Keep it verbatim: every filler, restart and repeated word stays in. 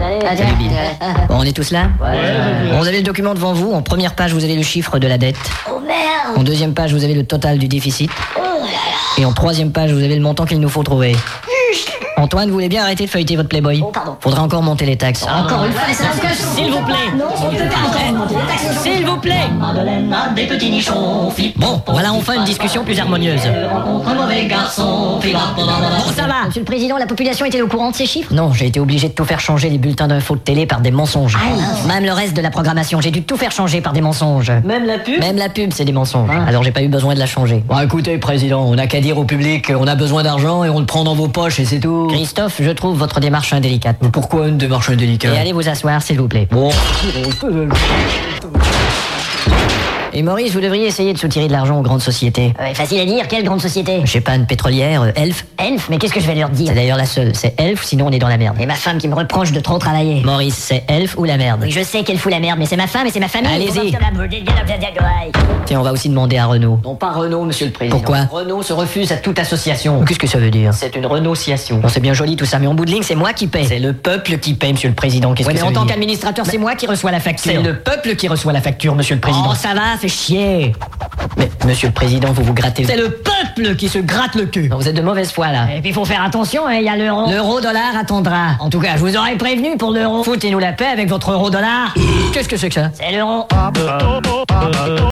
Allez, Salut Bill. Bon, on est tous là? Ouais. Bon, vous avez le document devant vous. En première page, vous avez le chiffre de la dette. Oh merde! En deuxième page, vous avez le total du déficit. Oh là là! Et en troisième page, vous avez le montant qu'il nous faut trouver. Antoine, vous voulez bien arrêter de feuilleter votre Playboy? Oh, pardon. Faudra encore monter les taxes. Oh, encore une fois, c'est un que S'il vous plaît. Non, on ne peut pas encore monter les taxes. S'il vous plaît. Madeleine a des petits nichons. Bon, voilà enfin une discussion plus harmonieuse. Rencontre un mauvais garçon. Bon, ça va. Monsieur le Président, la population était au courant de ces chiffres? Non, j'ai été obligé de tout faire changer les bulletins d'infos de télé par des mensonges. Ah, Même le reste de la programmation, j'ai dû tout faire changer par des mensonges. Même la pub? Même la pub, c'est des mensonges. Alors j'ai pas eu besoin de la changer. Bon, écoutez, Président, on n'a qu'à dire au public on a besoin d'argent et on le prend dans vos poches et c'est tout. Christophe, je trouve votre démarche indélicate. Pourquoi une démarche indélicate? Et allez vous asseoir, s'il vous plaît. Bon. Et Maurice, vous devriez essayer de soutirer de l'argent aux grandes sociétés. Ouais, facile à dire, quelle grande société? Je sais pas, une pétrolière, euh, Elf. Elf, mais qu'est-ce que je vais leur dire? C'est d'ailleurs la seule. C'est Elf, sinon on est dans la merde. Et ma femme qui me reproche de trop travailler. Maurice, c'est Elf ou la merde? Oui, je sais qu'elle fout la merde, mais c'est ma femme et c'est ma famille. Allez-y. Allez-y. Tiens, on va aussi demander à Renault. Non, pas Renault, Monsieur le Président. Pourquoi? Renault se refuse à toute association. Qu'est-ce que ça veut dire? C'est une renonciation. Bon, c'est bien joli tout ça, mais en bout de ligne, c'est moi qui paie. C'est le peuple qui paye, Monsieur le Président. Qu'est-ce Ouais, que mais ça en veut tant dire? qu'administrateur, c'est moi qui reçois la facture. C'est le peuple qui reçoit la facture, Monsieur le Président. Oh, ça va, fait chier. Mais, Monsieur le Président, vous vous grattez le... C'est le peuple qui se gratte le cul. Non, vous êtes de mauvaise foi, là. Et puis il faut faire attention, hein, il y a l'euro. L'euro-dollar attendra. En tout cas, je vous aurais prévenu pour l'euro. Foutez-nous la paix avec votre euro-dollar. Qu'est-ce que c'est que ça? C'est l'euro.